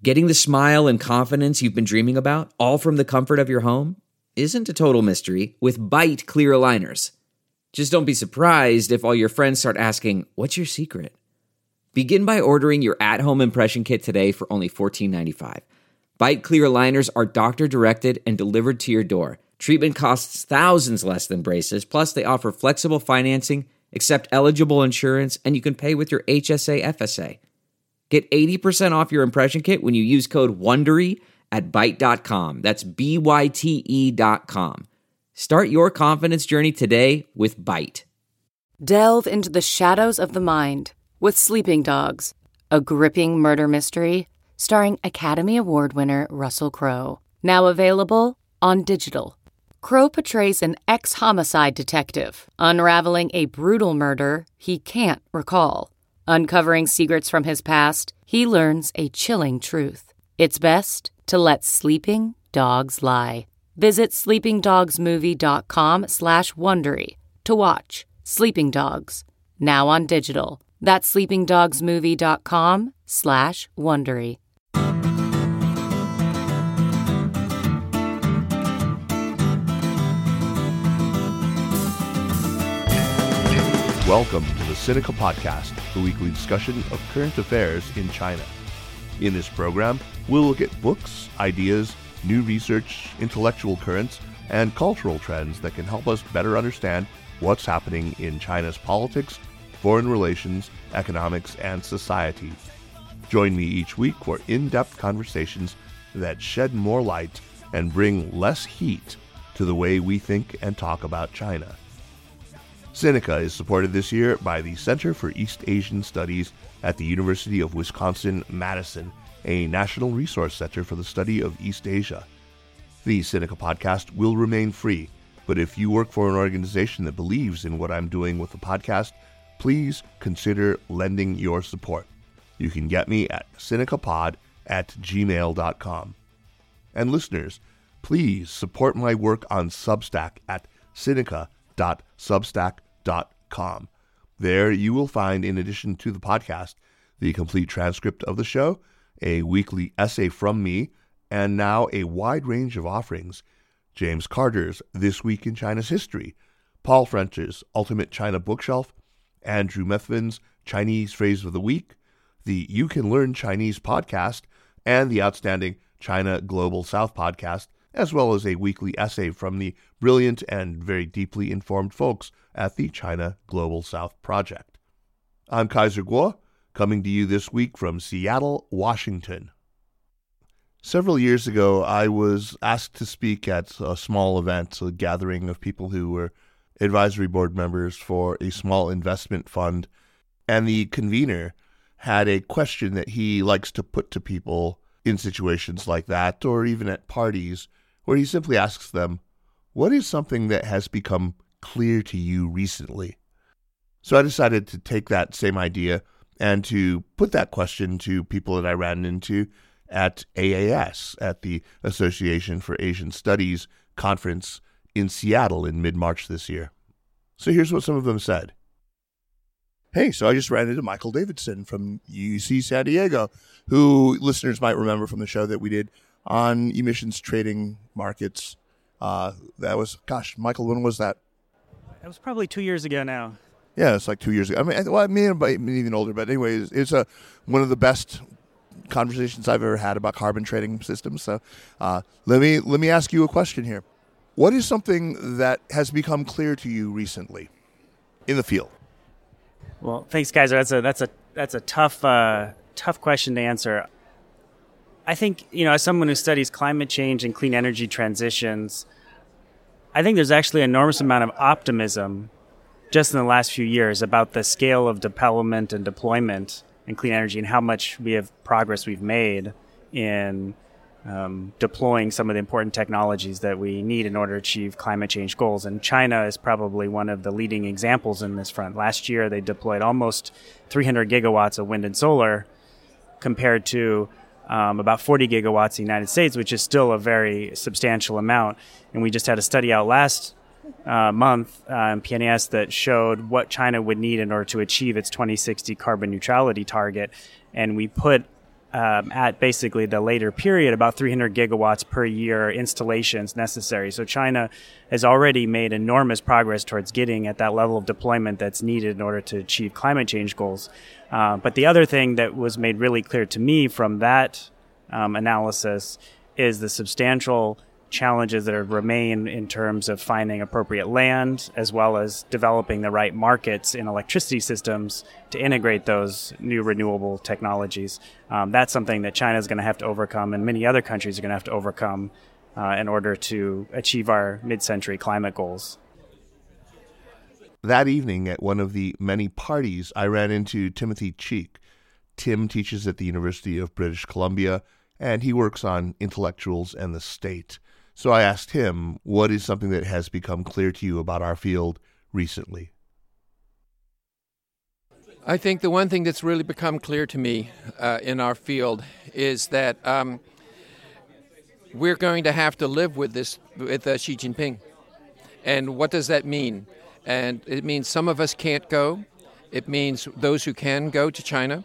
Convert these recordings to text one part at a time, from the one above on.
Getting the smile and confidence you've been dreaming about, all from the comfort of your home, isn't a total mystery with Byte clear aligners. Just don't be surprised if all your friends start asking, "What's your secret?" Begin by ordering your at-home impression kit today for only $14.95. Byte clear aligners are doctor-directed and delivered to your door. Treatment costs thousands less than braces, plus they offer flexible financing, accept eligible insurance, and you can pay with your HSA FSA. Get 80% off your impression kit when you use code WONDERY at Byte.com. That's BYTE.com. Start your confidence journey today with Byte. Delve into the shadows of the mind with Sleeping Dogs, a gripping murder mystery starring Academy Award winner Russell Crowe. Now available on digital. Crowe portrays an ex-homicide detective unraveling a brutal murder he can't recall. Uncovering secrets from his past, he learns a chilling truth. It's best to let sleeping dogs lie. Visit sleepingdogsmovie.com/Wondery to watch Sleeping Dogs, now on digital. That's sleepingdogsmovie.com/Wondery. Welcome to the Sinica Podcast, the weekly discussion of current affairs in China. In this program, we'll look at books, ideas, new research, intellectual currents, and cultural trends that can help us better understand what's happening in China's politics, foreign relations, economics, and society. Join me each week for in-depth conversations that shed more light and bring less heat to the way we think and talk about China. Sinica is supported this year by the Center for East Asian Studies at the University of Wisconsin-Madison, a national resource center for the study of East Asia. The Sinica Podcast will remain free, but if you work for an organization that believes in what I'm doing with the podcast, please consider lending your support. You can get me at sinicapod@gmail.com. And listeners, please support my work on Substack at sinica.substack.com. There you will find, in addition to the podcast, the complete transcript of the show, a weekly essay from me, and now a wide range of offerings: James Carter's This Week in China's History, Paul French's Ultimate China Bookshelf, Andrew Methvin's Chinese Phrase of the Week, the You Can Learn Chinese podcast, and the outstanding China Global South podcast, as well as a weekly essay from the brilliant and very deeply informed folks at the China Global South Project. I'm Kaiser Kuo, coming to you this week from Seattle, Washington. Several years ago, I was asked to speak at a small event, a gathering of people who were advisory board members for a small investment fund, and the convener had a question that he likes to put to people in situations like that, or even at parties, where he simply asks them, "What is something that has become clear to you recently?" So I decided to take that same idea and to put that question to people that I ran into at AAS, at the Association for Asian Studies conference in Seattle in mid-March this year. So here's what some of them said. Hey, so I just ran into Michael Davidson from UC San Diego, who listeners might remember from the show that we did on emissions trading markets. That was, Michael, when was that? It was probably 2 years ago now. Yeah, it's like 2 years ago. I mean, even older, but anyways, it's one of the best conversations I've ever had about carbon trading systems. So let me ask you a question here. What is something that has become clear to you recently in the field? Well, thanks, Kaiser. That's a tough question to answer. I think, as someone who studies climate change and clean energy transitions, I think there's actually an enormous amount of optimism just in the last few years about the scale of development and deployment in clean energy and how much progress we've made in deploying some of the important technologies that we need in order to achieve climate change goals. And China is probably one of the leading examples in this front. Last year, they deployed almost 300 gigawatts of wind and solar compared to about 40 gigawatts in the United States, which is still a very substantial amount. And we just had a study out last month in PNAS that showed what China would need in order to achieve its 2060 carbon neutrality target. And we put at basically the later period, about 300 gigawatts per year installations necessary. So China has already made enormous progress towards getting at that level of deployment that's needed in order to achieve climate change goals. But the other thing that was made really clear to me from that analysis is the substantial challenges that remain in terms of finding appropriate land, as well as developing the right markets in electricity systems to integrate those new renewable technologies. That's something that China is going to have to overcome, and many other countries are going to have to overcome in order to achieve our mid-century climate goals. That evening at one of the many parties, I ran into Timothy Cheek. Tim teaches at the University of British Columbia, and he works on intellectuals and the state. So I asked him, what is something that has become clear to you about our field recently? I think the one thing that's really become clear to me in our field is that we're going to have to live with this, with Xi Jinping. And what does that mean? And it means some of us can't go. It means those who can go to China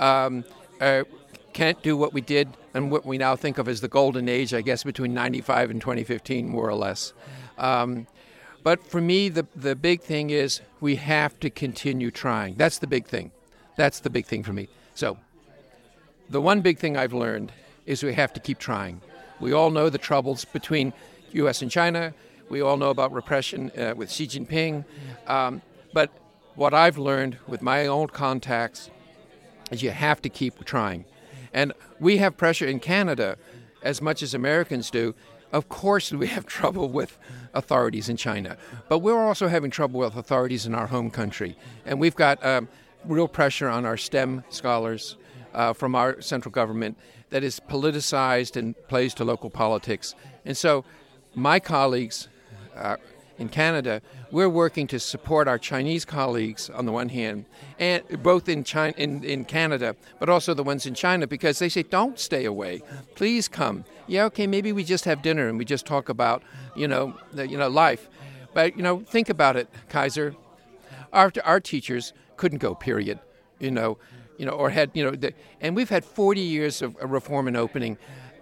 can't do what we did and what we now think of as the golden age, I guess, between 95 and 2015, more or less. But for me, the big thing is we have to continue trying. That's the big thing. That's the big thing for me. So the one big thing I've learned is we have to keep trying. We all know the troubles between U.S. and China. We all know about repression with Xi Jinping. But what I've learned with my own contacts is you have to keep trying. And we have pressure in Canada as much as Americans do. Of course, we have trouble with authorities in China, but we're also having trouble with authorities in our home country. And we've got real pressure on our STEM scholars from our central government that is politicized and plays to local politics. And so my colleagues in Canada, we're working to support our Chinese colleagues on the one hand, and both in China, in Canada, but also the ones in China, because they say, don't stay away, please come. Yeah, okay, maybe we just have dinner and we just talk about, life. But, think about it, Kaiser. Our teachers couldn't go, period, or had, and we've had 40 years of reform and opening.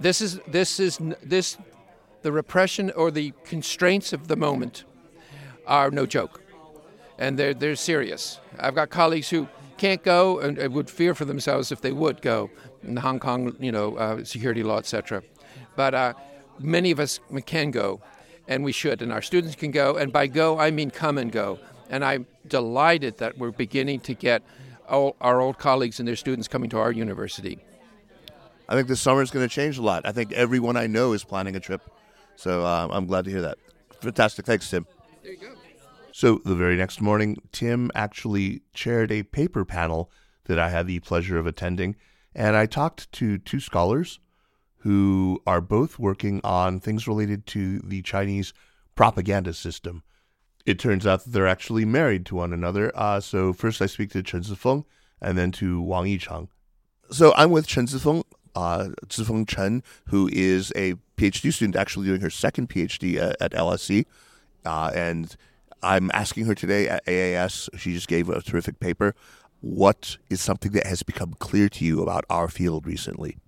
The repression or the constraints of the moment are no joke, and they're serious. I've got colleagues who can't go and would fear for themselves if they would go in the Hong Kong, security law, etc. But many of us can go, and we should, and our students can go. And by go, I mean come and go. And I'm delighted that we're beginning to get our old colleagues and their students coming to our university. I think this summer is going to change a lot. I think everyone I know is planning a trip. So I'm glad to hear that. Fantastic. Thanks, Tim. There you go. So the very next morning, Tim actually chaired a paper panel that I had the pleasure of attending. And I talked to two scholars who are both working on things related to the Chinese propaganda system. It turns out that they're actually married to one another. So first I speak to Chen Zifeng and then to Wang Yicheng. So I'm with Chen Zifeng. Zifeng Chen, who is a PhD student, actually doing her second PhD at LSE. And I'm asking her today at AAS, she just gave a terrific paper. What is something that has become clear to you about our field recently?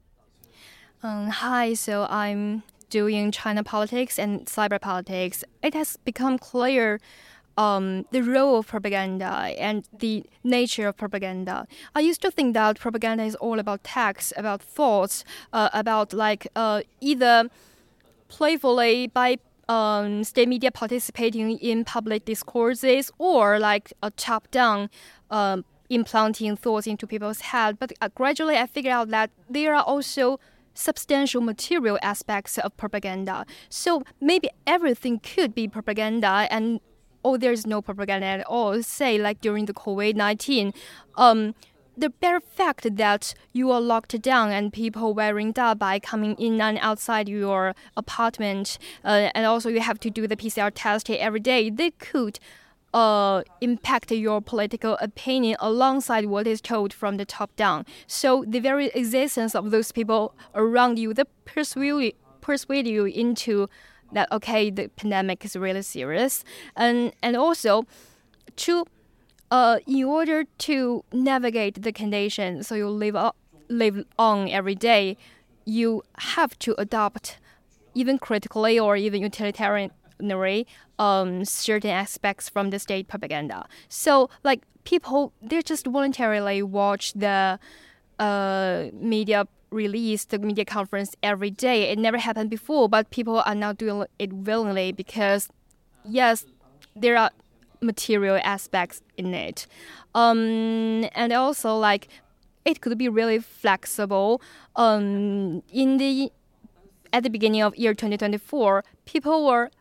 Hi, so I'm doing China politics and cyber politics. It has become clear the role of propaganda and the nature of propaganda. I used to think that propaganda is all about text, about thoughts, about either playfully by state media participating in public discourses or like a top-down implanting thoughts into people's head. But gradually I figured out that there are also substantial material aspects of propaganda. So maybe everything could be propaganda and there's no propaganda at all. Say, like during the COVID-19, the bare fact that you are locked down and people wearing dabai coming in and outside your apartment, and also you have to do the PCR test every day, they could impact your political opinion alongside what is told from the top down. So the very existence of those people around you, they persuade you into that, okay, the pandemic is really serious. And also, in order to navigate the conditions, so you live live on every day, you have to adopt, even critically or even utilitarianly, certain aspects from the state propaganda. So, like, people, they just voluntarily watch the media release, the media conference every day. It never happened before, but people are now doing it willingly because, yes, there are material aspects in it. And also, like, it could be really flexible. At the beginning of year 2024, people were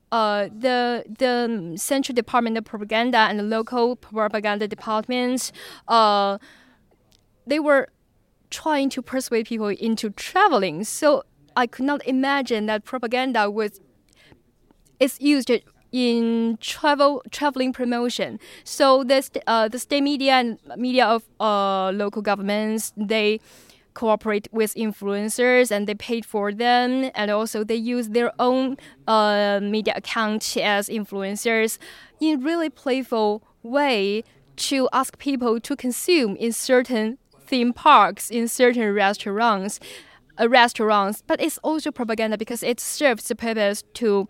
the Central Department of Propaganda and the local propaganda departments, they were trying to persuade people into traveling. So I could not imagine that propaganda is used in traveling promotion. So the state media and media of local governments, they cooperate with influencers and they paid for them, and also they use their own media account as influencers in really playful way to ask people to consume in certain theme parks, in certain restaurants. But it's also propaganda because it serves the purpose to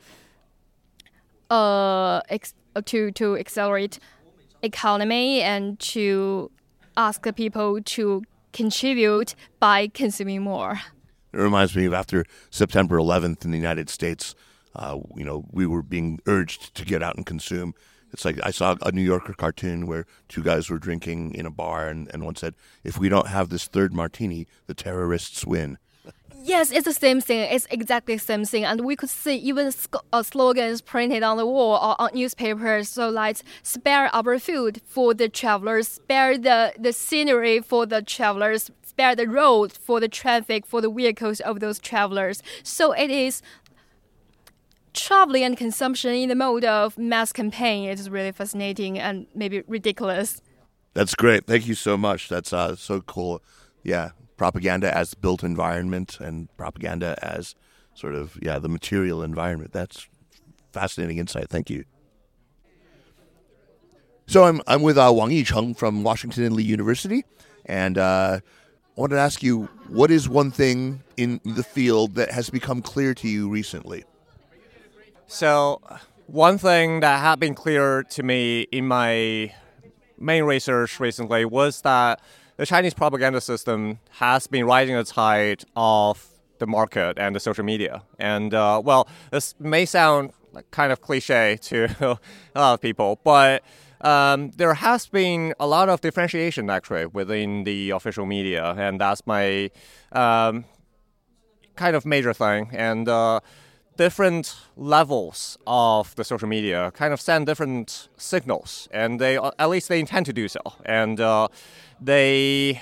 accelerate economy and to ask the people to contribute by consuming more. It reminds me of after September 11th in the United States, we were being urged to get out and consume. It's like I saw a New Yorker cartoon where two guys were drinking in a bar and one said, "If we don't have this third martini, the terrorists win." Yes, it's the same thing. It's exactly the same thing. And we could see even slogans printed on the wall or on newspapers. So like, spare our food for the travelers, spare the scenery for the travelers, spare the road for the traffic, for the vehicles of those travelers. So it is traveling and consumption in the mode of mass campaign. It is really fascinating and maybe ridiculous. That's great. Thank you so much. That's so cool. Yeah. Propaganda as built environment and propaganda as sort of, the material environment. That's fascinating insight. Thank you. So I'm with Wang Yicheng from Washington and Lee University, and I wanted to ask you, what is one thing in the field that has become clear to you recently? So one thing that had been clear to me in my main research recently was that the Chinese propaganda system has been riding the tide of the market and the social media. And, this may sound kind of cliche to a lot of people, but there has been a lot of differentiation, actually, within the official media. And that's my kind of major thing. And different levels of the social media kind of send different signals. And at least they intend to do so. And the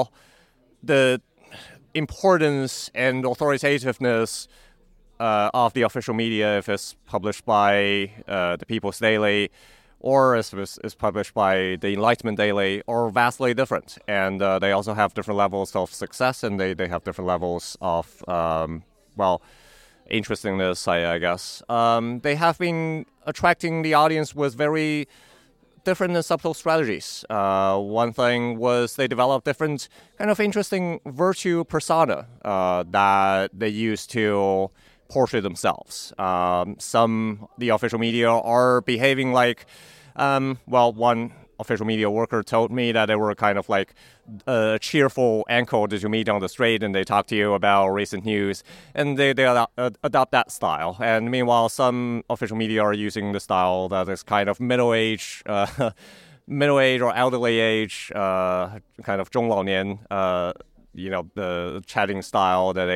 importance and authoritativeness of the official media, if it's published by the People's Daily or if it's published by the Enlightenment Daily, are vastly different. And they also have different levels of success, and they have different levels of, interestingness, I guess. They have been attracting the audience with very different and subtle strategies. One thing was they developed different kind of interesting virtue persona that they use to portray themselves. The official media are behaving like, one official media worker told me that they were kind of like a cheerful uncle that you meet on the street and they talk to you about recent news, and they adopt that style. And meanwhile, some official media are using the style that is kind of middle-aged or elderly age, kind of 中老年, the chatting style that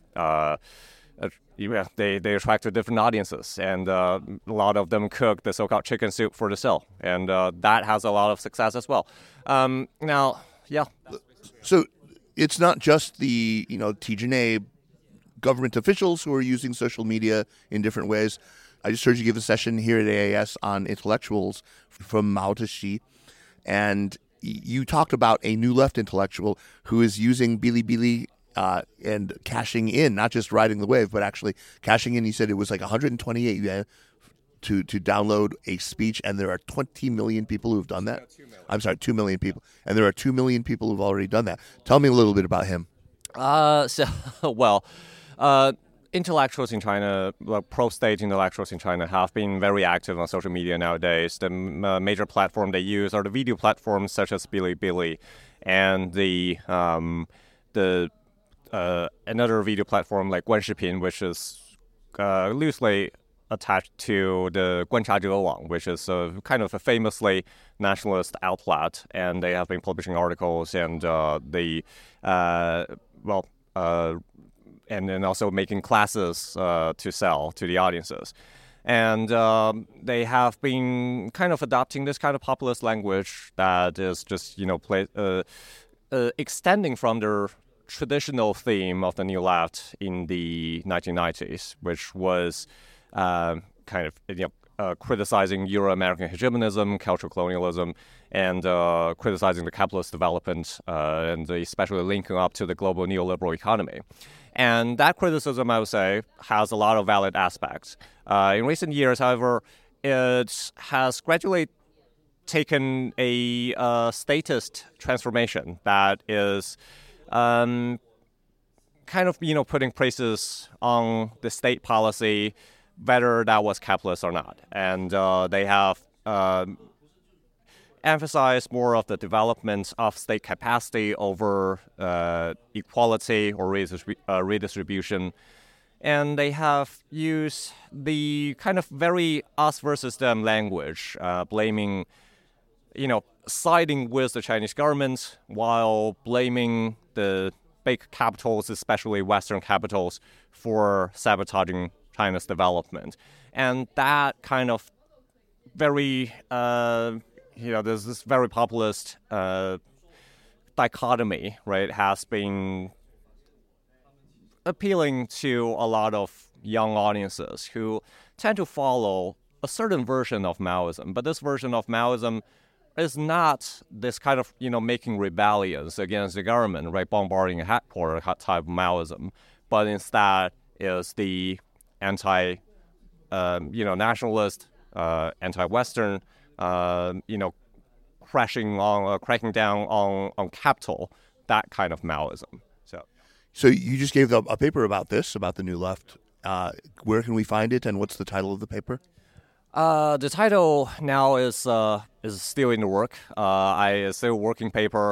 they attract to different audiences, and a lot of them cook the so-called chicken soup for the sale, and that has a lot of success as well. So it's not just the TGNA government officials who are using social media in different ways. I just heard you give a session here at AAS on intellectuals from Mao to Xi, and you talked about a new left intellectual who is using Bilibili and cashing in, not just riding the wave, but actually cashing in. You said it was like 128 yuan to download a speech, and there are 20 million people who've done that? 2 million people. And there are 2 million people who've already done that. Tell me a little bit about him. Intellectuals in China, pro-state intellectuals in China have been very active on social media nowadays. The major platform they use are the video platforms such as Bilibili, and another video platform like Guanshipin, which is loosely attached to the Guanchazhe Wang, which is kind of a famously nationalist outlet, and they have been publishing articles and and then also making classes to sell to the audiences. And they have been kind of adopting this kind of populist language that is just, extending from their traditional theme of the New Left in the 1990s, which was criticizing Euro-American hegemonism, cultural colonialism, and criticizing the capitalist development, and especially linking up to the global neoliberal economy. And that criticism, I would say, has a lot of valid aspects. In recent years, however, it has gradually taken a statist transformation that is putting praises on the state policy, whether that was capitalist or not. And they have emphasized more of the development of state capacity over equality or redistribution. And they have used the kind of very us versus them language, blaming, siding with the Chinese government while blaming the big capitals, especially Western capitals, for sabotaging China's development. And that kind of very, there's this very populist dichotomy, right, has been appealing to a lot of young audiences who tend to follow a certain version of Maoism. But this version of Maoism is not this kind of, making rebellions against the government, right, bombarding a headquarters type of Maoism, but instead is the nationalist, anti-Western, cracking down on capital, that kind of Maoism. So you just gave a paper about this, about the New Left. Where can we find it, and what's the title of the paper? The title now is still in the work. It's still a working paper.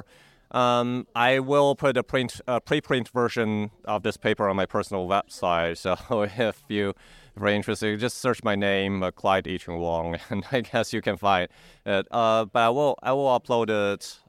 I will put a preprint version of this paper on my personal website. So if you're very interested, just search my name, Clyde E. Chung Wong, and I guess you can find it. But I will upload it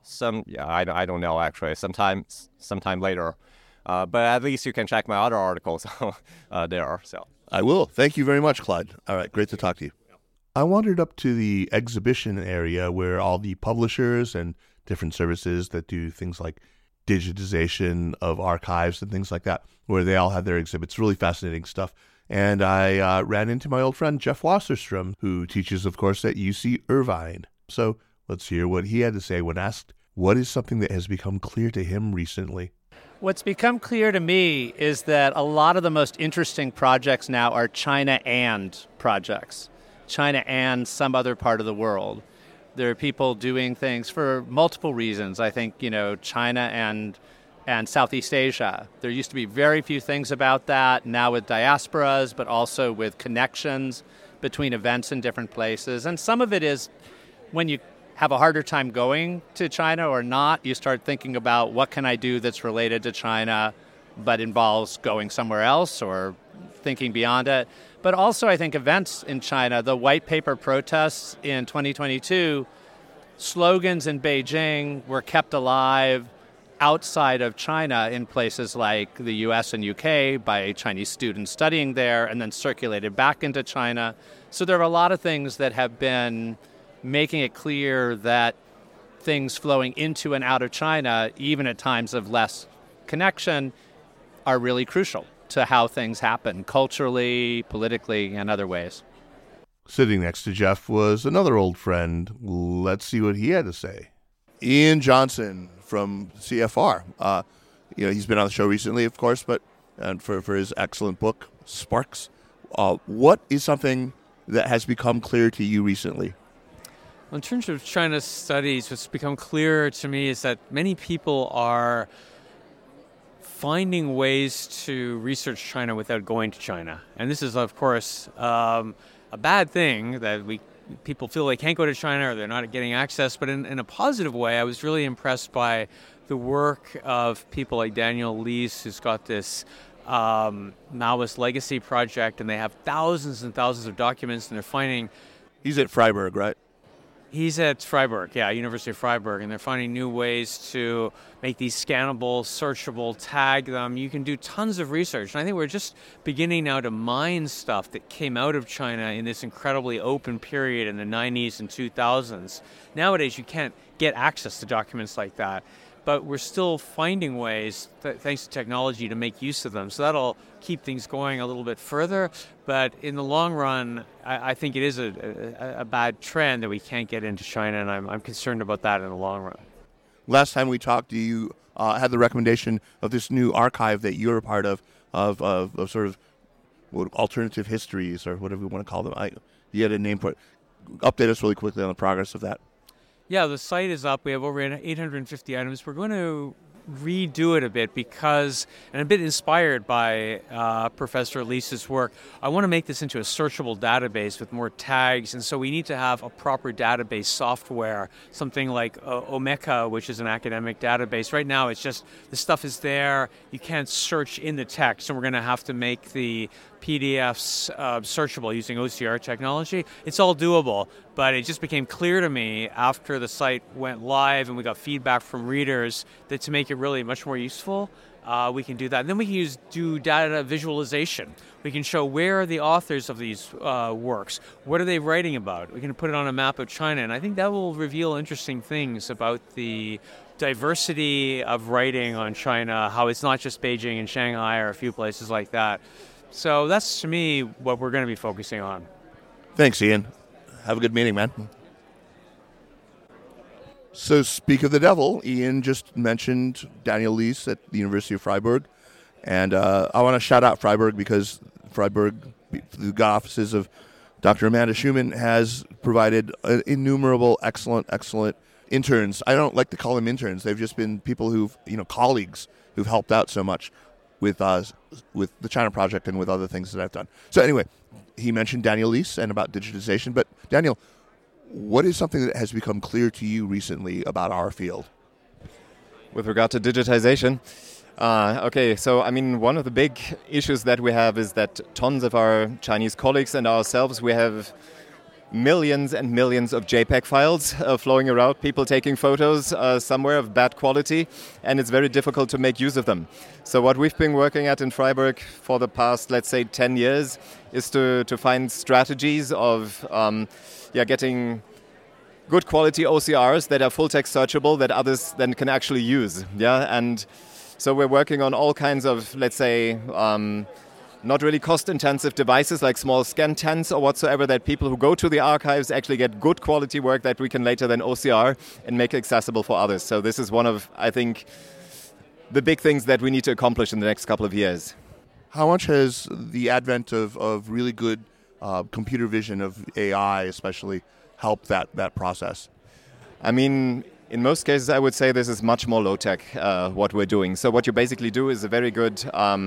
I don't know actually, sometime later. But at least you can check my other articles there. So I will. Thank you very much, Clyde. All right, great to talk to you. I wandered up to the exhibition area where all the publishers and different services that do things like digitization of archives and things like that, where they all have their exhibits. Really fascinating stuff. And I ran into my old friend Jeff Wasserstrom, who teaches, of course, at UC Irvine. So let's hear what he had to say when asked what is something that has become clear to him recently. What's become clear to me is that a lot of the most interesting projects now are China and projects. China and some other part of the world. There are people doing things for multiple reasons. I think, China and Southeast Asia. There used to be very few things about that, now with diasporas, but also with connections between events in different places. And some of it is when you have a harder time going to China or not, you start thinking about what can I do that's related to China but involves going somewhere else or thinking beyond it. But also I think events in China, the white paper protests in 2022, slogans in Beijing were kept alive outside of China in places like the US and UK by Chinese students studying there and then circulated back into China. So there are a lot of things that have been making it clear that things flowing into and out of China, even at times of less connection, are really crucial to how things happen culturally, politically, and other ways. Sitting next to Jeff was another old friend. Let's see what he had to say. Ian Johnson from CFR. He's been on the show recently, of course, but for his excellent book, Sparks. What is something that has become clear to you recently? Well, in terms of China studies, what's become clearer to me is that many people are finding ways to research China without going to China. And this is, of course, a bad thing that people feel they can't go to China or they're not getting access. But in a positive way, I was really impressed by the work of people like Daniel Leese, who's got this Maoist Legacy Project, and they have thousands and thousands of documents, and they're finding... He's at Freiburg, right? He's at Freiburg, University of Freiburg, and they're finding new ways to make these scannable, searchable, tag them. You can do tons of research, and I think we're just beginning now to mine stuff that came out of China in this incredibly open period in the 90s and 2000s. Nowadays, you can't get access to documents like that, but we're still finding ways, thanks to technology, to make use of them. So that'll keep things going a little bit further. But in the long run, I think it is a bad trend that we can't get into China, and I'm concerned about that in the long run. Last time we talked, you had the recommendation of this new archive that you're a part of sort of alternative histories, or whatever you want to call them. You had a name for it. Update us really quickly on the progress of that. Yeah, the site is up. We have over 850 items. We're going to redo it a bit because, and a bit inspired by Professor Leese's work, I want to make this into a searchable database with more tags, and so we need to have a proper database software, something like Omeka, which is an academic database. Right now it's just, the stuff is there, you can't search in the text, and we're going to have to make the PDFs searchable using OCR technology. It's all doable, but it just became clear to me after the site went live and we got feedback from readers that to make it really much more useful, we can do that. And then we can do data visualization. We can show where are the authors of these works, what are they writing about. We can put it on a map of China, and I think that will reveal interesting things about the diversity of writing on China, how it's not just Beijing and Shanghai or a few places like that. So that's, to me, what we're going to be focusing on. Thanks, Ian. Have a good meeting, man. So, speak of the devil, Ian just mentioned Daniel Leese at the University of Freiburg. And I want to shout out Freiburg because Freiburg, the offices of Dr. Amanda Schumann, has provided innumerable excellent interns. I don't like to call them interns. They've just been people colleagues who've helped out so much with the China Project and with other things that I've done. So anyway, he mentioned Daniel Leese and about digitization. But Daniel, what is something that has become clear to you recently about our field? With regard to digitization, one of the big issues that we have is that tons of our Chinese colleagues and ourselves, we have millions and millions of JPEG files flowing around, people taking photos somewhere of bad quality, and it's very difficult to make use of them. So what we've been working at in Freiburg for the past, let's say, 10 years is to find strategies of getting good quality OCRs that are full text searchable that others then can actually use. And so we're working on all kinds of, let's say, not really cost-intensive devices like small scan tents or whatsoever, that people who go to the archives actually get good quality work that we can later then OCR and make accessible for others. So this is one of, I think, the big things that we need to accomplish in the next couple of years. How much has the advent of really good computer vision, of AI especially, helped that process? I mean, in most cases, I would say this is much more low-tech, what we're doing. So what you basically do is a very good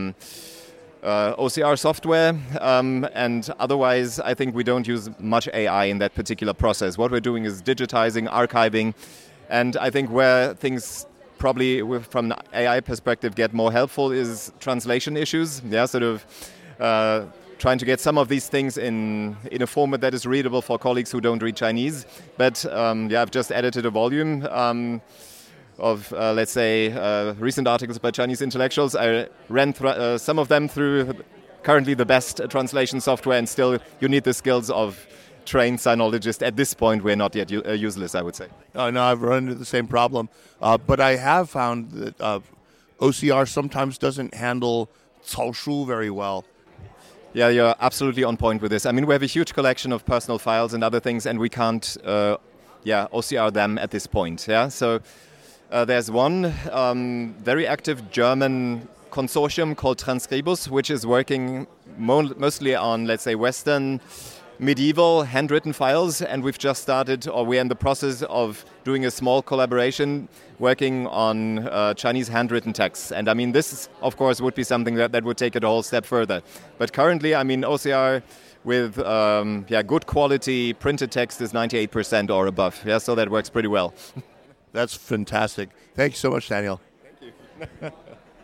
OCR software, and otherwise I think we don't use much AI in that particular process. What we're doing is digitizing, archiving, and I think where things probably from an AI perspective get more helpful is translation issues. Trying to get some of these things in a format that is readable for colleagues who don't read Chinese. But I've just edited a volume of, recent articles by Chinese intellectuals. I ran some of them through currently the best translation software, and still you need the skills of trained sinologists. At this point, we're not yet useless, I would say. No, I've run into the same problem. But I have found that OCR sometimes doesn't handle 草书 very well. Yeah, you're absolutely on point with this. I mean, we have a huge collection of personal files and other things, and we can't OCR them at this point. Yeah, so there's one very active German consortium called Transkribus, which is working mostly on, let's say, Western medieval handwritten files, and we've just started, or we're in the process of doing a small collaboration working on Chinese handwritten texts. And I mean, this, of course, would be something that would take it a whole step further. But currently, I mean, OCR with good quality printed text is 98% or above. Yeah, so that works pretty well. That's fantastic. Thank you so much, Daniel. Thank you.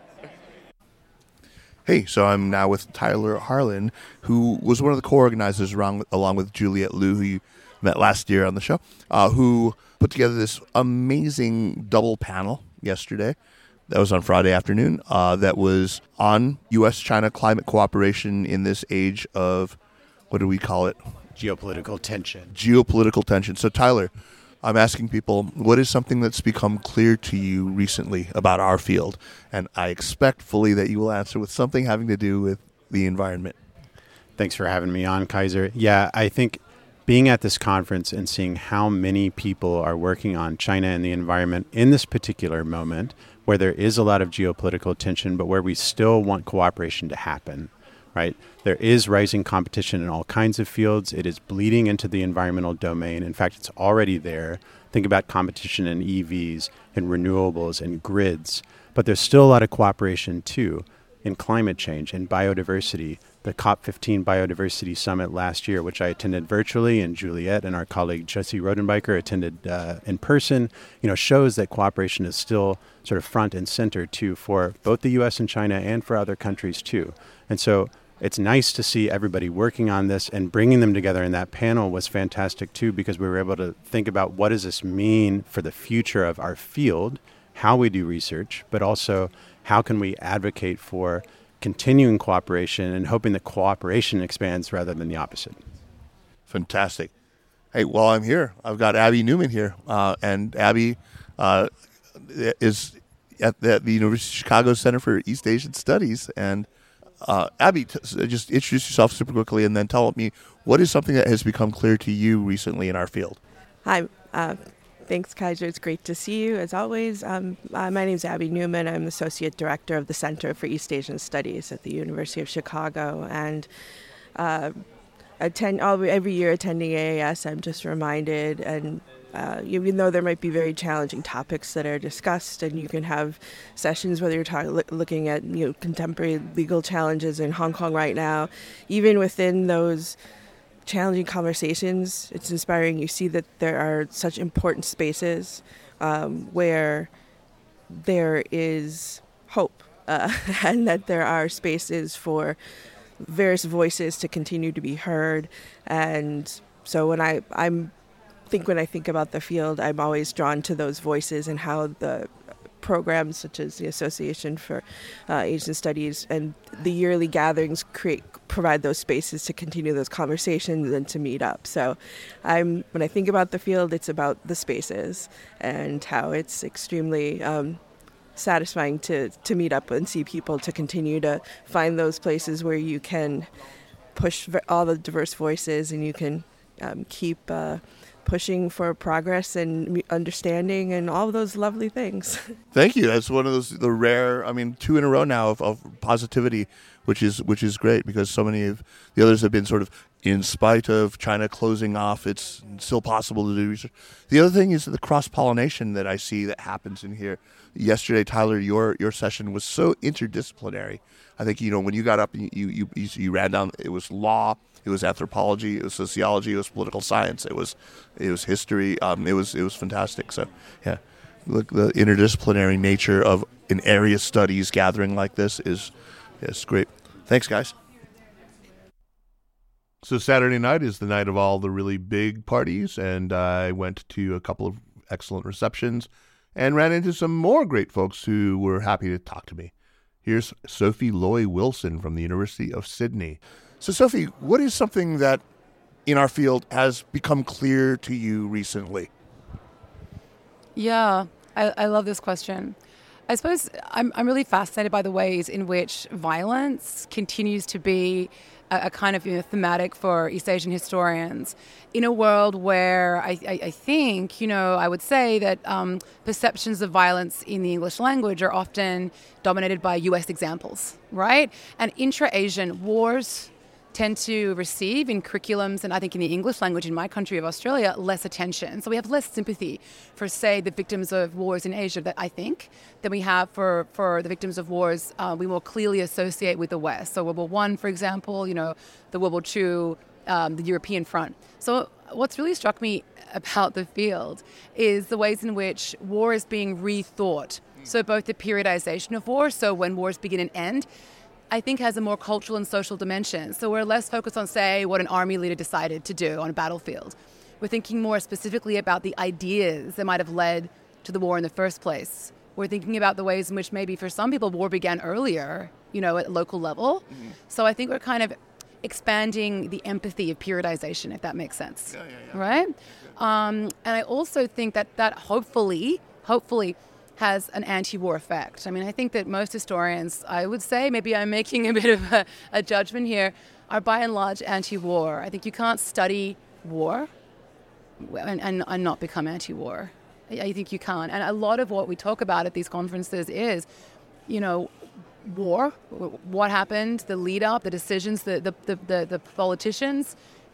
Hey, so I'm now with Tyler Harlan, who was one of the co-organizers along with Juliet Liu, who you met last year on the show, who put together this amazing double panel yesterday. That was on Friday afternoon. That was on U.S.-China climate cooperation in this age of, what do we call it? Geopolitical tension. Geopolitical tension. So, Tyler, I'm asking people, what is something that's become clear to you recently about our field? And I expect fully that you will answer with something having to do with the environment. Thanks for having me on, Kaiser. Yeah, I think being at this conference and seeing how many people are working on China and the environment in this particular moment, where there is a lot of geopolitical tension, but where we still want cooperation to happen, right? There is rising competition in all kinds of fields. It is bleeding into the environmental domain. In fact, it's already there. Think about competition in EVs and renewables and grids. But there's still a lot of cooperation, too, in climate change and biodiversity. The COP15 Biodiversity Summit last year, which I attended virtually, and Juliet and our colleague Jesse Rodenbiker attended in person, shows that cooperation is still sort of front and center, too, for both the U.S. and China and for other countries, too. And so it's nice to see everybody working on this, and bringing them together in that panel was fantastic, too, because we were able to think about what does this mean for the future of our field, how we do research, but also how can we advocate for continuing cooperation and hoping that cooperation expands rather than the opposite. Fantastic. Hey, while I'm here, I've got Abby Newman here, and Abby is at the University of Chicago Center for East Asian Studies. And Abby, just introduce yourself super quickly and then tell me what is something that has become clear to you recently in our field. Hi. Thanks, Kaiser. It's great to see you, as always. My name is Abby Newman. I'm the Associate Director of the Center for East Asian Studies at the University of Chicago. And every year attending AAS, I'm just reminded, and even though there might be very challenging topics that are discussed, and you can have sessions whether you're looking at contemporary legal challenges in Hong Kong right now, even within those challenging conversations, it's inspiring. You see that there are such important spaces where there is hope and that there are spaces for various voices to continue to be heard. And so when I think about the field, I'm always drawn to those voices and how the programs such as the Association for Asian Studies and the yearly gatherings provide those spaces to continue those conversations and to meet up. So when I think about the field, it's about the spaces and how it's extremely satisfying to meet up and see people, to continue to find those places where you can push all the diverse voices and you can keep pushing for progress and understanding and all of those lovely things. Thank you. That's one of the rare, 2 in a row now of positivity, which is great, because so many of the others have been sort of, in spite of China closing off, it's still possible to do research. The other thing is the cross-pollination that I see that happens in here. Yesterday, Tyler, your session was so interdisciplinary. I think, when you got up and you ran down, it was law, it was anthropology, it was sociology, it was political science, it was history. It was fantastic. So, yeah, look, the interdisciplinary nature of an area studies gathering like this is great. Thanks, guys. So Saturday night is the night of all the really big parties, and I went to a couple of excellent receptions and ran into some more great folks who were happy to talk to me. Here's Sophie Loy-Wilson from the University of Sydney. So, Sophie, what is something that in our field has become clear to you recently? Yeah, I love this question. I suppose I'm really fascinated by the ways in which violence continues to be a kind of thematic for East Asian historians in a world where I think, I would say that perceptions of violence in the English language are often dominated by US examples, right? And intra-Asian wars, tend to receive in curriculums, and I think in the English language in my country of Australia, less attention. So we have less sympathy for, say, the victims of wars in Asia, that I think, than we have for the victims of wars we more clearly associate with the West. So World War I, for example, the World War II, the European front. So what's really struck me about the field is the ways in which war is being rethought. So both the periodization of war, so when wars begin and end, I think has a more cultural and social dimension. So we're less focused on, say, what an army leader decided to do on a battlefield. We're thinking more specifically about the ideas that might have led to the war in the first place. We're thinking about the ways in which maybe for some people war began earlier, at local level. Mm-hmm. So I think we're kind of expanding the empathy of periodization, if that makes sense. Yeah. Right? And I also think that hopefully has an anti-war effect. I mean, I think that most historians, I would say, maybe I'm making a bit of a judgment here, are by and large anti-war. I think you can't study war and not become anti-war. I think you can't. And a lot of what we talk about at these conferences is, war, what happened, the lead up, the decisions, the politicians,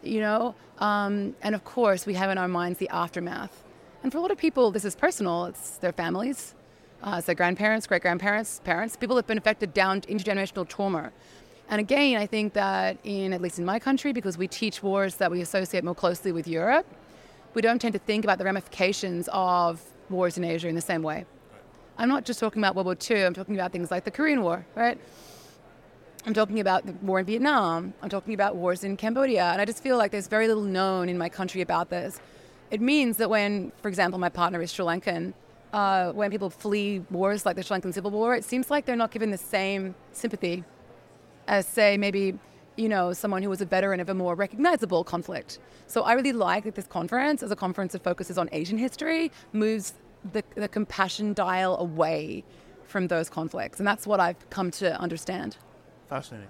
and of course we have in our minds the aftermath. And for a lot of people, this is personal. It's their families, it's their grandparents, great-grandparents, parents, people that have been affected down to intergenerational trauma. And again, I think that at least in my country, because we teach wars that we associate more closely with Europe, we don't tend to think about the ramifications of wars in Asia in the same way. I'm not just talking about World War II. I'm talking about things like the Korean War, right? I'm talking about the war in Vietnam. I'm talking about wars in Cambodia. And I just feel like there's very little known in my country about this. It means that when, for example, my partner is Sri Lankan, when people flee wars like the Sri Lankan Civil War, it seems like they're not given the same sympathy as, say, maybe, someone who was a veteran of a more recognizable conflict. So I really like that this conference, as a conference that focuses on Asian history, moves the compassion dial away from those conflicts. And that's what I've come to understand. Fascinating.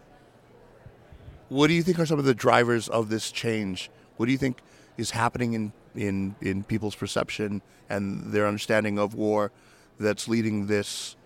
What do you think are some of the drivers of this change? What do you think is happening in people's perception and their understanding of war that's leading this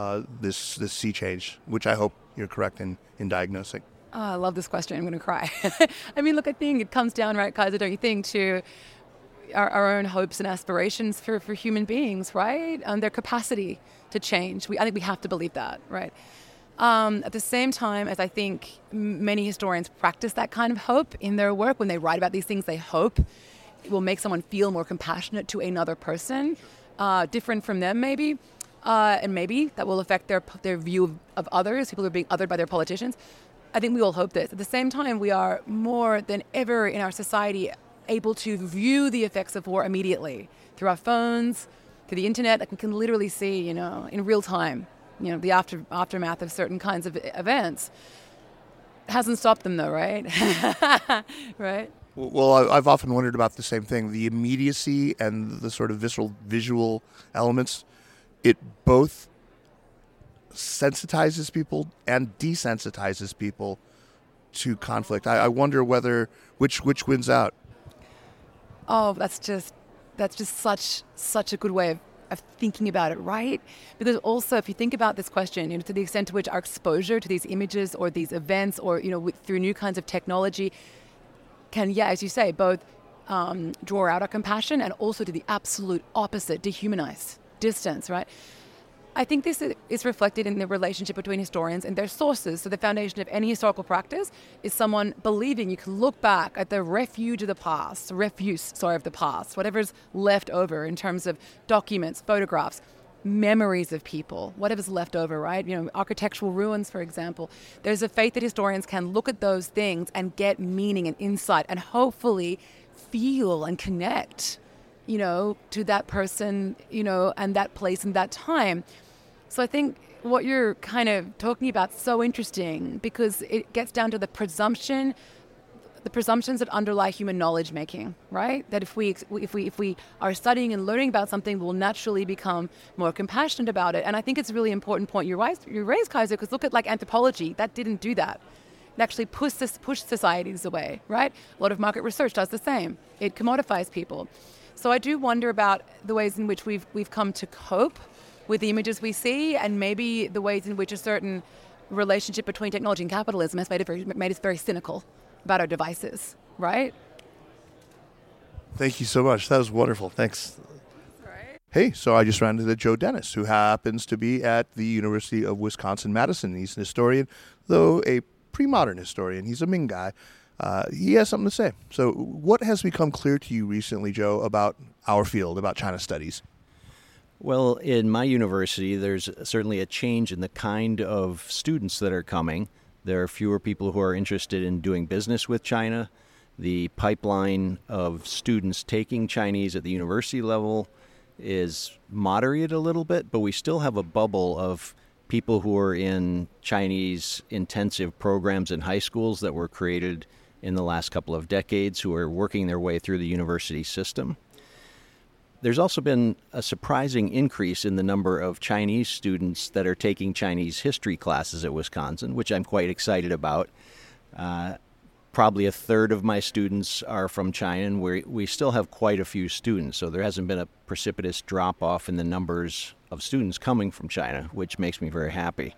sea change, which I hope you're correct in diagnosing? Oh, I love this question. I'm going to cry. I mean, look, I think it comes down, right, Kaiser, don't you think, to our own hopes and aspirations for human beings, right? And their capacity to change. I think we have to believe that, right? At the same time, as I think many historians practice that kind of hope in their work, when they write about these things, they hope it will make someone feel more compassionate to another person, different from them maybe, and maybe that will affect their view of others, people who are being othered by their politicians. I think we all hope this. At the same time, we are more than ever in our society able to view the effects of war immediately through our phones, through the internet. Like we can literally see, in real time, the aftermath of certain kinds of events. It hasn't stopped them though, right? Right? Well, I've often wondered about the same thing. The immediacy and the sort of visceral visual elements, it both sensitizes people and desensitizes people to conflict. I wonder which wins out. Oh, that's just such a good way of thinking about it, right? Because also, if you think about this question, to the extent to which our exposure to these images or these events or, through new kinds of technology can, as you say, both draw out our compassion and also to the absolute opposite, dehumanize, distance, right? I think this is reflected in the relationship between historians and their sources. So the foundation of any historical practice is someone believing you can look back at the refuse of the past, whatever's left over in terms of documents, photographs, memories of people, whatever's left over, right? Architectural ruins, for example. There's a faith that historians can look at those things and get meaning and insight and hopefully feel and connect, to that person, and that place and that time. So I think what you're kind of talking about is so interesting because it gets down to the presumptions that underlie human knowledge making, right? That if we are studying and learning about something, we'll naturally become more compassionate about it. And I think it's a really important point you raised, Kaiser, because look at like anthropology, that didn't do that. It actually pushed societies away, right? A lot of market research does the same. It commodifies people. So I do wonder about the ways in which we've come to cope with the images we see and maybe the ways in which a certain relationship between technology and capitalism has made us very cynical about our devices, right? Thank you so much. That was wonderful. Thanks. Hey, so I just ran into Joe Dennis, who happens to be at the University of Wisconsin-Madison. He's an historian, though a pre-modern historian. He's a Ming guy. He has something to say. So what has become clear to you recently, Joe, about our field, about China studies? Well, in my university, there's certainly a change in the kind of students that are coming. There are fewer people who are interested in doing business with China. The pipeline of students taking Chinese at the university level is moderated a little bit, but we still have a bubble of people who are in Chinese intensive programs in high schools that were created in the last couple of decades who are working their way through the university system. There's also been a surprising increase in the number of Chinese students that are taking Chinese history classes at Wisconsin, which I'm quite excited about. Probably a third of my students are from China, and we still have quite a few students, so there hasn't been a precipitous drop-off in the numbers of students coming from China, which makes me very happy.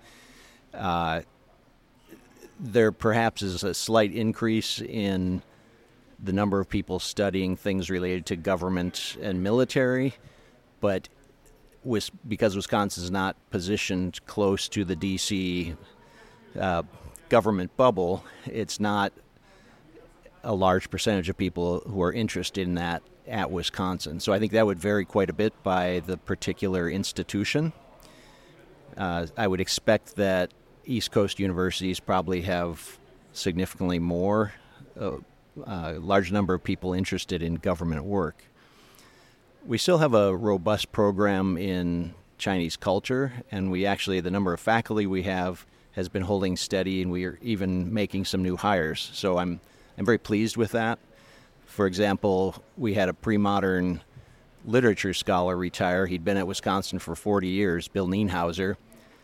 There perhaps is a slight increase in the number of people studying things related to government and military, but because Wisconsin is not positioned close to the D.C. Government bubble, it's not a large percentage of people who are interested in that at Wisconsin. So I think that would vary quite a bit by the particular institution. I would expect that East Coast universities probably have significantly more, large number of people interested in government work. We still have a robust program in Chinese culture, and the number of faculty we have has been holding steady, and we are even making some new hires. So I'm very pleased with that. For example, we had a pre-modern literature scholar retire. He'd been at Wisconsin for 40 years, Bill Nienhauser.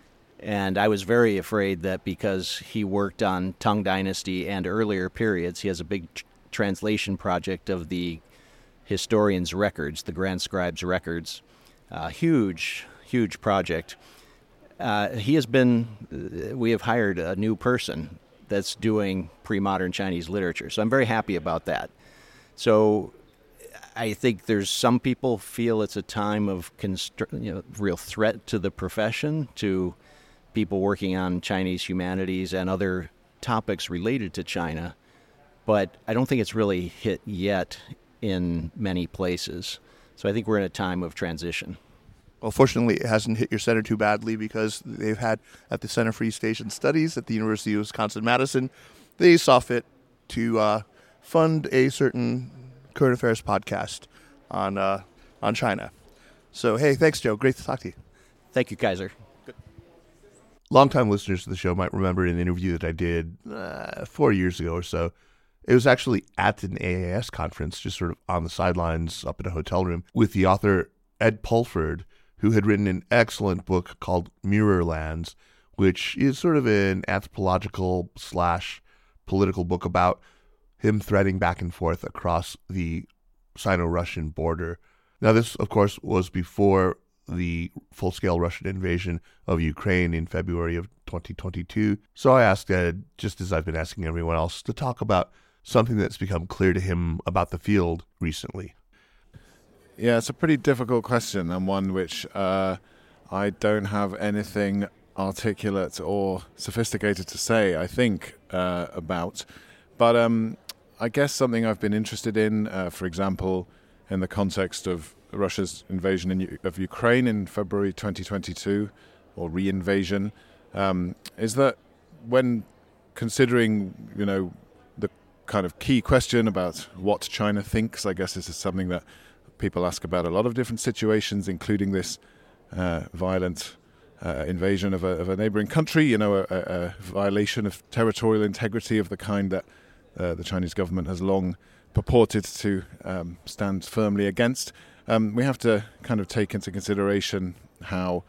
And I was very afraid that because he worked on Tang Dynasty and earlier periods, he has a big translation project of the historian's records, the Grand Scribe's records. Huge project. We have hired a new person that's doing pre-modern Chinese literature. So I'm very happy about that. So I think there's some people feel it's a time of real threat to the profession, to people working on Chinese humanities and other topics related to China. But I don't think it's really hit yet in many places. So I think we're in a time of transition. Well, fortunately, it hasn't hit your center too badly, because they've had at the Center for East Asian Studies at the University of Wisconsin-Madison, they saw fit to fund a certain current affairs podcast on China. So, hey, thanks, Joe. Great to talk to you. Thank you, Kaiser. Good. Longtime listeners to the show might remember an interview that I did 4 years ago or so. It was actually at an AAS conference, just sort of on the sidelines up in a hotel room, with the author Ed Pulford, who had written an excellent book called Mirror Lands, which is sort of an anthropological / political book about him threading back and forth across the Sino-Russian border. Now, this, of course, was before the full-scale Russian invasion of Ukraine in February of 2022. So I asked Ed, just as I've been asking everyone else, to talk about something that's become clear to him about the field recently. Yeah, it's a pretty difficult question, and one which I don't have anything articulate or sophisticated to say, I think, about. But I guess something I've been interested in, for example, in the context of Russia's invasion of Ukraine in February 2022, or re-invasion, is that when considering, the kind of key question about what China thinks, I guess this is something that people ask about a lot of different situations, including this violent invasion of a neighboring country, a violation of territorial integrity of the kind that the Chinese government has long purported to stand firmly against. We have to kind of take into consideration how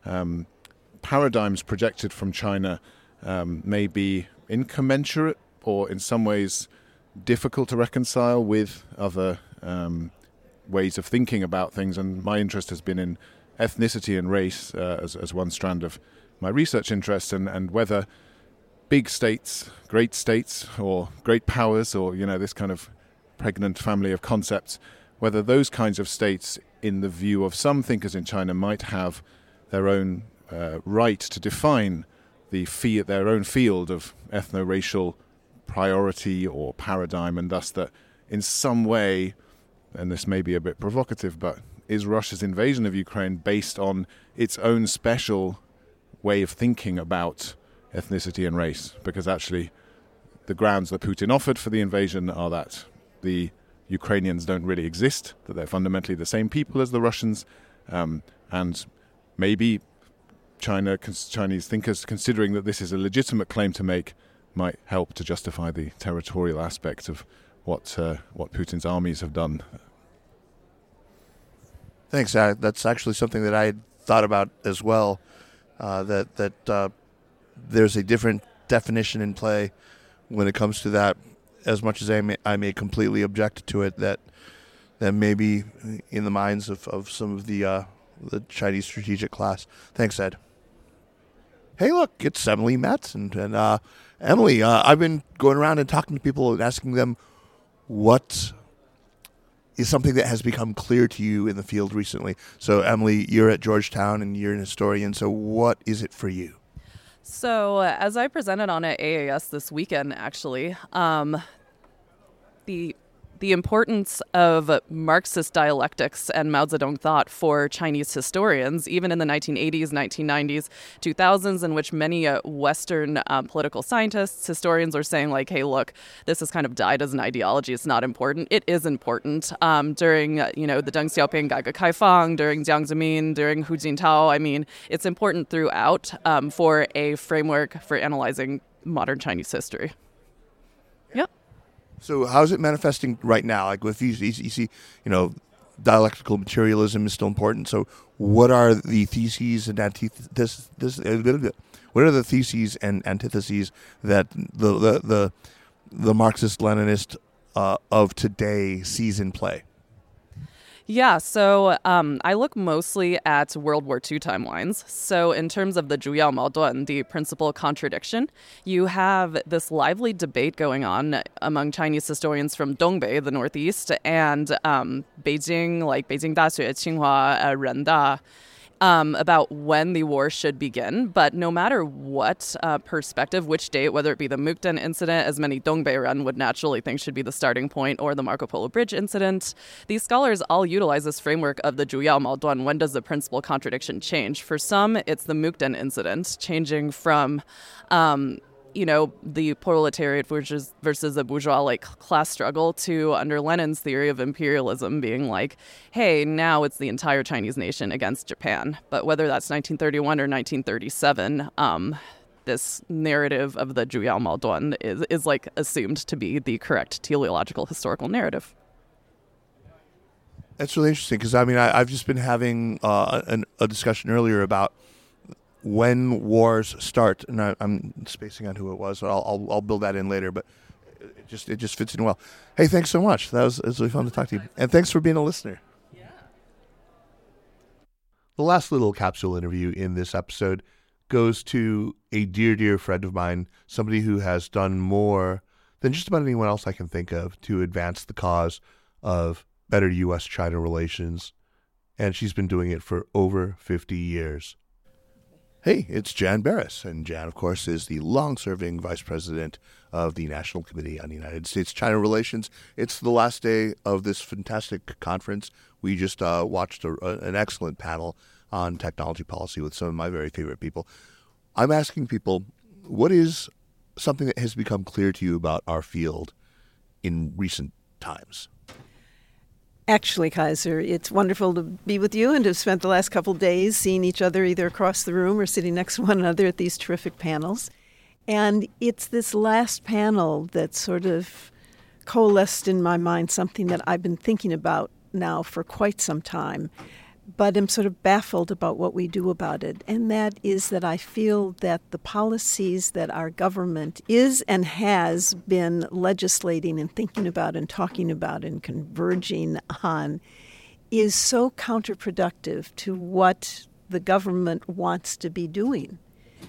paradigms projected from China may be incommensurate or in some ways difficult to reconcile with other ways of thinking about things, and my interest has been in ethnicity and race as one strand of my research interests, and whether big states, or great powers, or this kind of pregnant family of concepts, whether those kinds of states, in the view of some thinkers in China, might have their own right to define their own field of ethno-racial priority or paradigm, and thus that in some way, and this may be a bit provocative, but is Russia's invasion of Ukraine based on its own special way of thinking about ethnicity and race? Because actually the grounds that Putin offered for the invasion are that the Ukrainians don't really exist, that they're fundamentally the same people as the Russians, and maybe Chinese thinkers, considering that this is a legitimate claim to make, might help to justify the territorial aspect of what Putin's armies have done. Thanks. That's actually something that I had thought about as well. That there's a different definition in play when it comes to that. As much as I may completely object to it, that maybe in the minds of some of the Chinese strategic class. Thanks, Ed. Hey, look, it's Emily Metz. And Emily, I've been going around and talking to people and asking them what is something that has become clear to you in the field recently. So, Emily, you're at Georgetown and you're an historian. So what is it for you? So, as I presented on at AAS this weekend, actually, the importance of Marxist dialectics and Mao Zedong thought for Chinese historians, even in the 1980s, 1990s, 2000s, in which many Western political scientists, historians are saying, like, hey, look, this has kind of died as an ideology. It's not important. It is important. During, the Deng Xiaoping Gaiga Kaifang, during Jiang Zemin, during Hu Jintao, I mean, it's important throughout for a framework for analyzing modern Chinese history. Yep. So how is it manifesting right now? Like if you see, dialectical materialism is still important. So what are the theses and antitheses? What are the theses and antitheses that the Marxist-Leninist of today sees in play? Yeah, so I look mostly at World War II timelines. So in terms of the 主要矛盾, the principal contradiction, you have this lively debate going on among Chinese historians from Dongbei, the northeast, and Beijing, like Beijing Daxue, Tsinghua, Renda, about when the war should begin. But no matter what perspective, which date, whether it be the Mukden incident, as many Dongbei-ren would naturally think should be the starting point, or the Marco Polo Bridge incident, these scholars all utilize this framework of the 主要矛盾. When does the principal contradiction change? For some, it's the Mukden incident, changing from the proletariat versus a bourgeois class struggle to, under Lenin's theory of imperialism, being like, hey, now it's the entire Chinese nation against Japan. But whether that's 1931 or 1937, this narrative of the 主要矛盾is like assumed to be the correct teleological historical narrative. That's really interesting because I've just been having a discussion earlier about when wars start, and I'm spacing on who it was, so I'll build that in later, but it just fits in well. Hey, thanks so much. It was really fun to talk to you, and thanks for being a listener. Yeah. The last little capsule interview in this episode goes to a dear, dear friend of mine, somebody who has done more than just about anyone else I can think of to advance the cause of better U.S.-China relations, and she's been doing it for over 50 years. Hey, it's Jan Barris, and Jan, of course, is the long-serving vice president of the National Committee on United States-China Relations. It's the last day of this fantastic conference. We just watched an excellent panel on technology policy with some of my very favorite people. I'm asking people, what is something that has become clear to you about our field in recent times? Actually, Kaiser, it's wonderful to be with you and to have spent the last couple of days seeing each other either across the room or sitting next to one another at these terrific panels. And it's this last panel that sort of coalesced in my mind something that I've been thinking about now for quite some time, but I'm sort of baffled about what we do about it. And that is that I feel that the policies that our government is and has been legislating and thinking about and talking about and converging on is so counterproductive to what the government wants to be doing.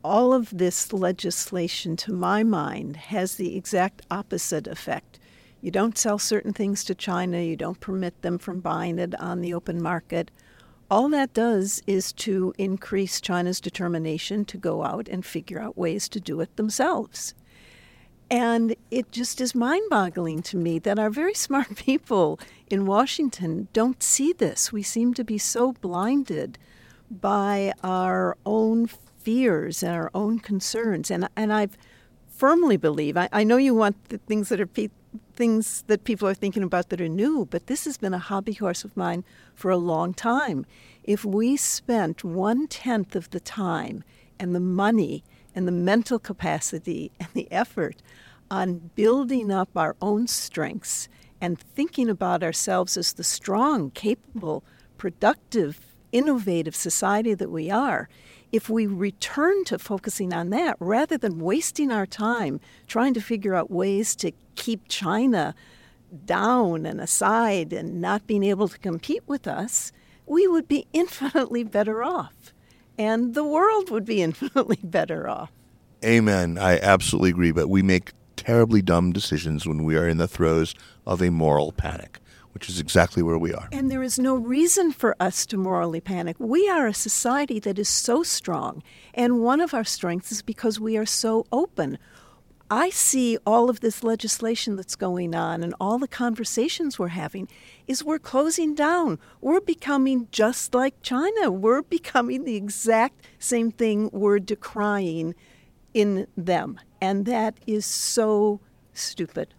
all of this legislation, to my mind, has the exact opposite effect. You don't sell certain things to China. You don't permit them from buying it on the open market. All that does is to increase China's determination to go out and figure out ways to do it themselves. And it just is mind-boggling to me that our very smart people in Washington don't see this. We seem to be so blinded by our own fears and our own concerns. And I firmly believe, I know you want the things that are things that people are thinking about that are new, but this has been a hobby horse of mine for a long time. If we spent 1/10 of the time and the money and the mental capacity and the effort on building up our own strengths and thinking about ourselves as the strong, capable, productive, innovative society that we are, if we return to focusing on that rather than wasting our time trying to figure out ways to keep China down and aside and not being able to compete with us, we would be infinitely better off. And the world would be infinitely better off. Amen. I absolutely agree. But we make terribly dumb decisions when we are in the throes of a moral panic, which is exactly where we are. And there is no reason for us to morally panic. We are a society that is so strong. And one of our strengths is because we are so open. I see all of this legislation that's going on and all the conversations we're having is we're closing down. We're becoming just like China. We're becoming the exact same thing we're decrying in them. And that is so stupid.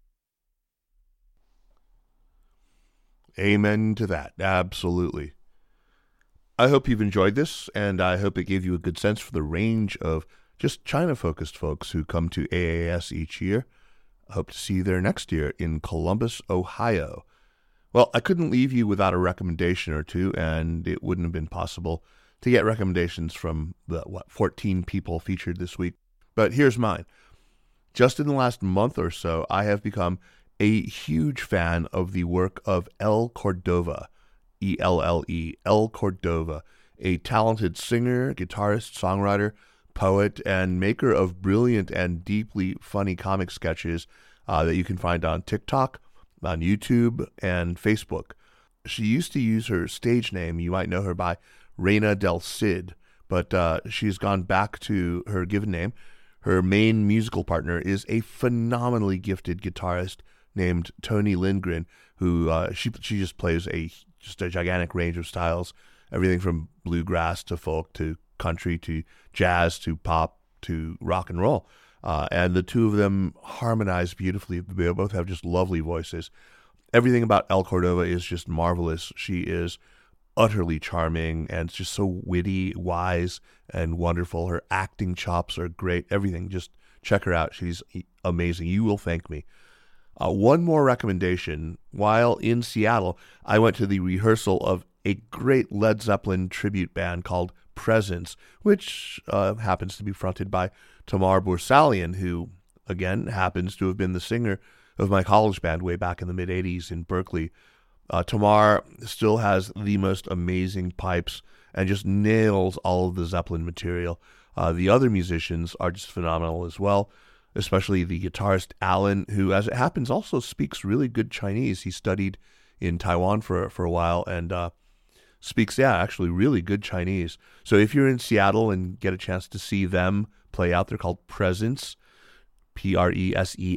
Amen to that. Absolutely. I hope you've enjoyed this, and I hope it gave you a good sense for the range of just China-focused folks who come to AAS each year. I hope to see you there next year in Columbus, Ohio. Well, I couldn't leave you without a recommendation or two, and it wouldn't have been possible to get recommendations from the 14 people featured this week. But here's mine. Just in the last month or so, I have become a huge fan of the work of El Cordova, E-L-L-E, El Cordova, a talented singer, guitarist, songwriter, poet, and maker of brilliant and deeply funny comic sketches that you can find on TikTok, on YouTube, and Facebook. She used to use her stage name. You might know her by Reina del Cid, but she's gone back to her given name. Her main musical partner is a phenomenally gifted guitarist named Tony Lindgren, who she just plays a gigantic range of styles, everything from bluegrass to folk to country to jazz to pop to rock and roll. And the two of them harmonize beautifully. They both have just lovely voices. Everything about El Cordova is just marvelous. She is utterly charming and just so witty, wise, and wonderful. Her acting chops are great. Everything. Just check her out. She's amazing. You will thank me. One more recommendation. While in Seattle, I went to the rehearsal of a great Led Zeppelin tribute band called Presence, which happens to be fronted by Tamar Bursalian, who, again, happens to have been the singer of my college band way back in the mid-'80s in Berkeley. Tamar still has the most amazing pipes and just nails all of the Zeppelin material. The other musicians are just phenomenal as well, especially the guitarist Alan, who, as it happens, also speaks really good Chinese. He studied in Taiwan for a while and speaks, actually really good Chinese. So if you're in Seattle and get a chance to see them play out, they're called Presence, Presence,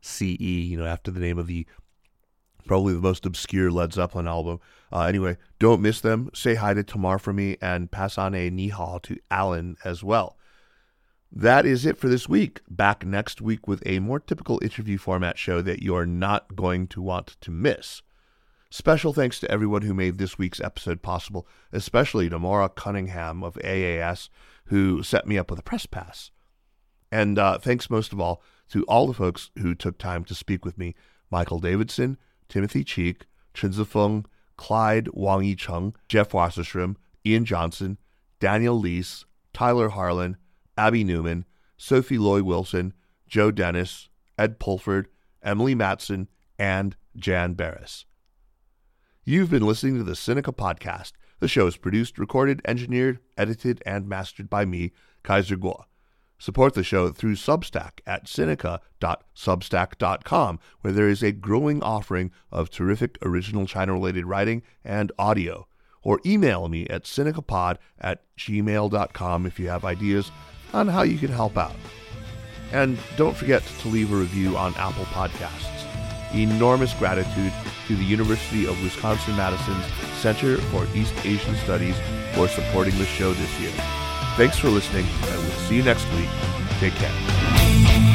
after the name of probably the most obscure Led Zeppelin album. Anyway, don't miss them. Say hi to Tamar for me and pass on a ni hao to Alan as well. That is it for this week. Back next week with a more typical interview format show that you're not going to want to miss. Special thanks to everyone who made this week's episode possible, especially to Maura Cunningham of AAS, who set me up with a press pass. And thanks most of all to all the folks who took time to speak with me: Michael Davidson, Timothy Cheek, Chen Zifeng, Clyde Wang Yicheng, Jeff Wasserstrom, Ian Johnson, Daniel Leese, Tyler Harlan, Abby Newman, Sophie Loy-Wilson, Joe Dennis, Ed Pulford, Emily Matson, and Jan Barris. You've been listening to the Sinica Podcast. The show is produced, recorded, engineered, edited, and mastered by me, Kaiser Kuo. Support the show through Substack at Sinica.substack.com, where there is a growing offering of terrific original China-related writing and audio. Or email me at sinicapod@gmail.com if you have ideas on how you can help out. And don't forget to leave a review on Apple Podcasts. Enormous gratitude to the University of Wisconsin-Madison's Center for East Asian Studies for supporting the show this year. Thanks for listening, and we'll see you next week. Take care.